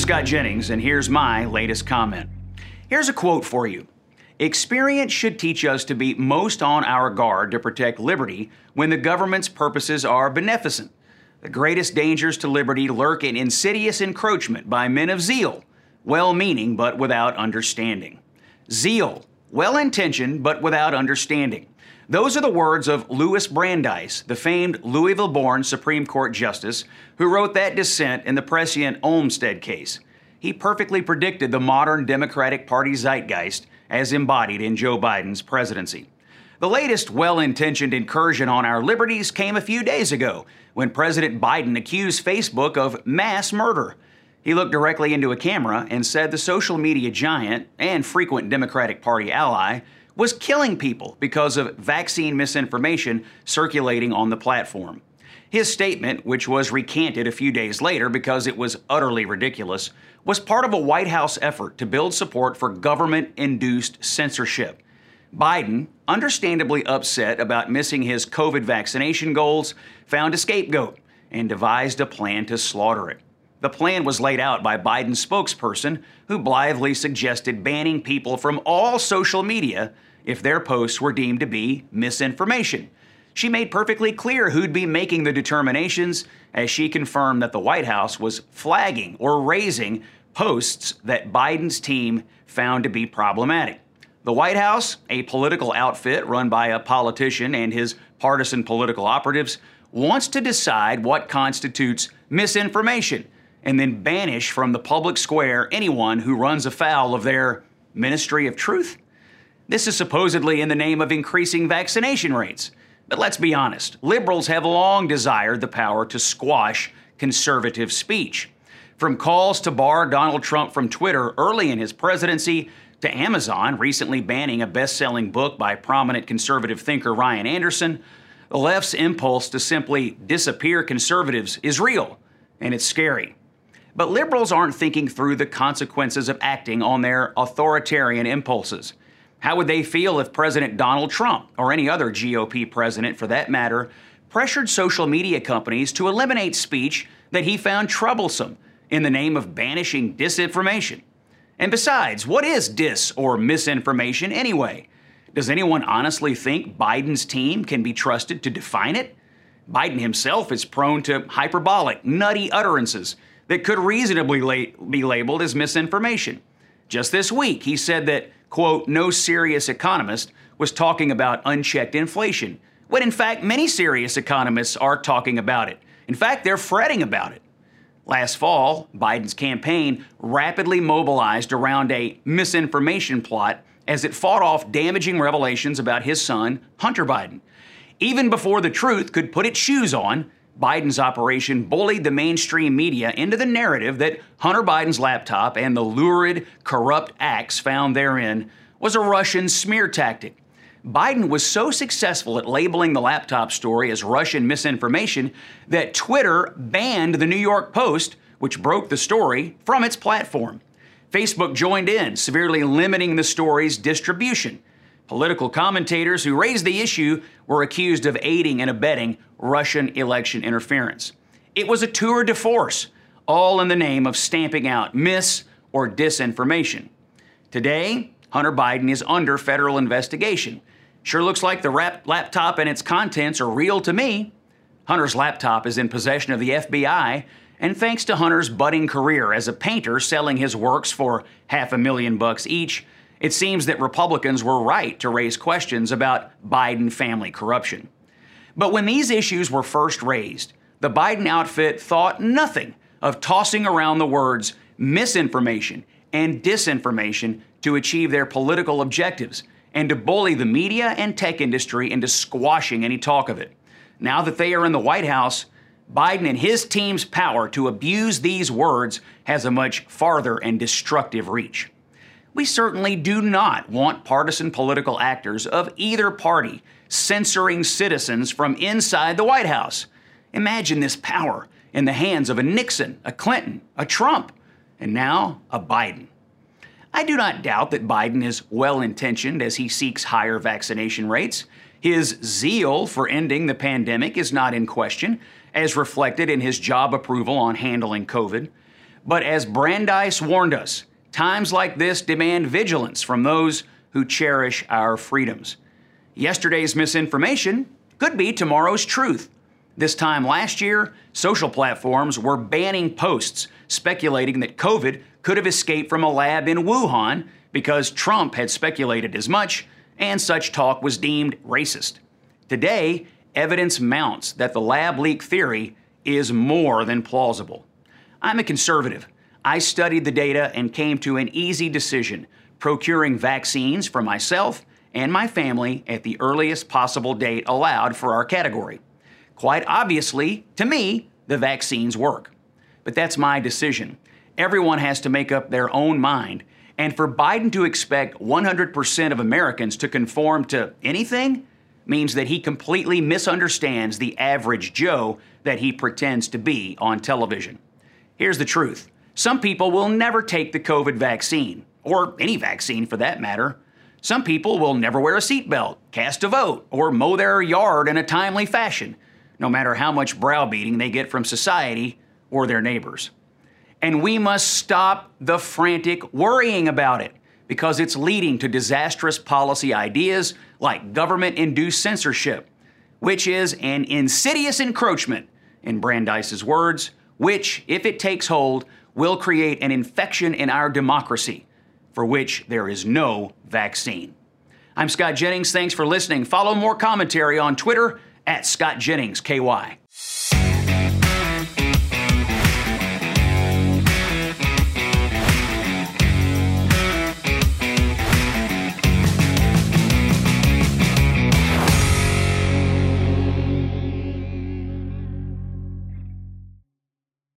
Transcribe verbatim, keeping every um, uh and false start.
Scott Jennings, and here's my latest comment. Here's a quote for you. Experience should teach us to be most on our guard to protect liberty when the government's purposes are beneficent. The greatest dangers to liberty lurk in insidious encroachment by men of zeal, well-meaning but without understanding. Zeal, well-intentioned but without understanding. Those are the words of Louis Brandeis, the famed Louisville-born Supreme Court justice who wrote that dissent in the prescient Olmstead case. He perfectly predicted the modern Democratic Party zeitgeist as embodied in Joe Biden's presidency. The latest well-intentioned incursion on our liberties came a few days ago when President Biden accused Facebook of mass murder. He looked directly into a camera and said the social media giant and frequent Democratic Party ally was killing people because of vaccine misinformation circulating on the platform. His statement, which was recanted a few days later because it was utterly ridiculous, was part of a White House effort to build support for government-induced censorship. Biden, understandably upset about missing his COVID vaccination goals, found a scapegoat and devised a plan to slaughter it. The plan was laid out by Biden's spokesperson, who blithely suggested banning people from all social media if their posts were deemed to be misinformation. She made perfectly clear who'd be making the determinations, as she confirmed that the White House was flagging or raising posts that Biden's team found to be problematic. The White House, a political outfit run by a politician and his partisan political operatives, wants to decide what constitutes misinformation and then banish from the public square anyone who runs afoul of their Ministry of Truth. This is supposedly in the name of increasing vaccination rates. But let's be honest, liberals have long desired the power to squash conservative speech. From calls to bar Donald Trump from Twitter early in his presidency, to Amazon recently banning a best-selling book by prominent conservative thinker Ryan Anderson, the left's impulse to simply disappear conservatives is real, and it's scary. But liberals aren't thinking through the consequences of acting on their authoritarian impulses. How would they feel if President Donald Trump, or any other G O P president for that matter, pressured social media companies to eliminate speech that he found troublesome in the name of banishing disinformation? And besides, what is dis or misinformation anyway? Does anyone honestly think Biden's team can be trusted to define it? Biden himself is prone to hyperbolic, nutty utterances that could reasonably la- be labeled as misinformation. Just this week, he said that, quote, no serious economist was talking about unchecked inflation, when in fact many serious economists are talking about it. In fact, they're fretting about it. Last fall, Biden's campaign rapidly mobilized around a misinformation plot as it fought off damaging revelations about his son, Hunter Biden. Even before the truth could put its shoes on, Biden's operation bullied the mainstream media into the narrative that Hunter Biden's laptop and the lurid, corrupt acts found therein was a Russian smear tactic. Biden was so successful at labeling the laptop story as Russian misinformation that Twitter banned the New York Post, which broke the story, from its platform. Facebook joined in, severely limiting the story's distribution. Political commentators who raised the issue were accused of aiding and abetting Russian election interference. It was a tour de force, all in the name of stamping out mis- or disinformation. Today, Hunter Biden is under federal investigation. Sure looks like the rap- laptop and its contents are real to me. Hunter's laptop is in possession of the F B I, and thanks to Hunter's budding career as a painter selling his works for half a million bucks each, it seems that Republicans were right to raise questions about Biden family corruption. But when these issues were first raised, the Biden outfit thought nothing of tossing around the words misinformation and disinformation to achieve their political objectives and to bully the media and tech industry into squashing any talk of it. Now that they are in the White House, Biden and his team's power to abuse these words has a much farther and destructive reach. We certainly do not want partisan political actors of either party censoring citizens from inside the White House. Imagine this power in the hands of a Nixon, a Clinton, a Trump, and now a Biden. I do not doubt that Biden is well-intentioned as he seeks higher vaccination rates. His zeal for ending the pandemic is not in question, as reflected in his job approval on handling COVID. But as Brandeis warned us, times like this demand vigilance from those who cherish our freedoms. Yesterday's misinformation could be tomorrow's truth. This time last year, social platforms were banning posts speculating that COVID could have escaped from a lab in Wuhan because Trump had speculated as much, and such talk was deemed racist. Today, evidence mounts that the lab leak theory is more than plausible. I'm a conservative. I studied the data and came to an easy decision, procuring vaccines for myself and my family at the earliest possible date allowed for our category. Quite obviously, to me, the vaccines work. But that's my decision. Everyone has to make up their own mind. And for Biden to expect one hundred percent of Americans to conform to anything means that he completely misunderstands the average Joe that he pretends to be on television. Here's the truth. Some people will never take the COVID vaccine, or any vaccine for that matter. Some people will never wear a seatbelt, cast a vote, or mow their yard in a timely fashion, no matter how much browbeating they get from society or their neighbors. And we must stop the frantic worrying about it, because it's leading to disastrous policy ideas like government-induced censorship, which is an insidious encroachment, in Brandeis's words, which, if it takes hold, will create an infection in our democracy, for which there is no vaccine. I'm Scott Jennings. Thanks for listening. Follow more commentary on Twitter at Scott Jennings K Y.